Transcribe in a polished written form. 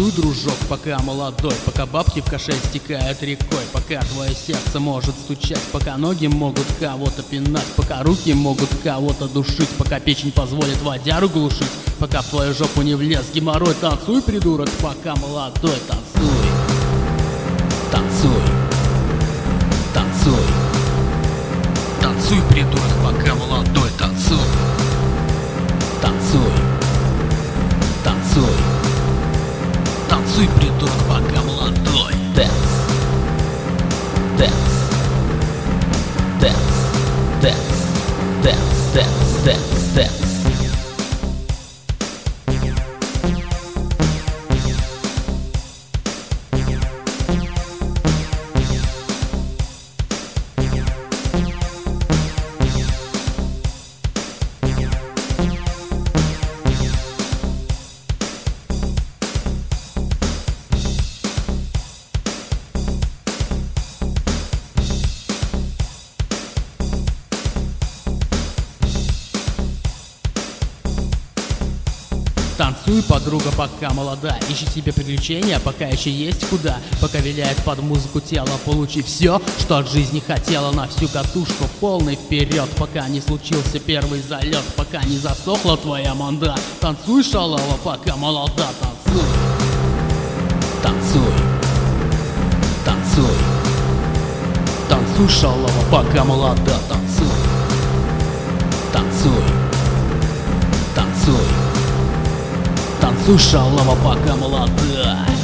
Танцуй, дружок, пока молодой, пока бабки в каше стекают рекой, пока твое сердце может стучать, пока ноги могут кого-то пинать, пока руки могут кого-то душить, пока печень позволит водяру глушить, пока в твою жопу не влез геморрой. Танцуй, придурок, пока молодой, танцуй. Танцуй. Танцуй. Танцуй, придурок, пока молодой, танцуй. Танцуй. Танцуй. Танцуй, придурок, пока молодой. Dance. Dance. Dance. Dance. Dance. Dance. Dance. Dance. Танцуй, подруга, пока молода, ищи себе приключения, пока еще есть куда, пока виляет под музыку тело, получи все, что от жизни хотела, на всю катушку полный вперед, пока не случился первый залет, пока не засохла твоя манда. Танцуй, шалава, пока молода, танцуй. Танцуй. Танцуй. Танцуй, шалава, пока молода, танцуй. Танцуй. Танцуй. Танцуй, шалава, пока молода.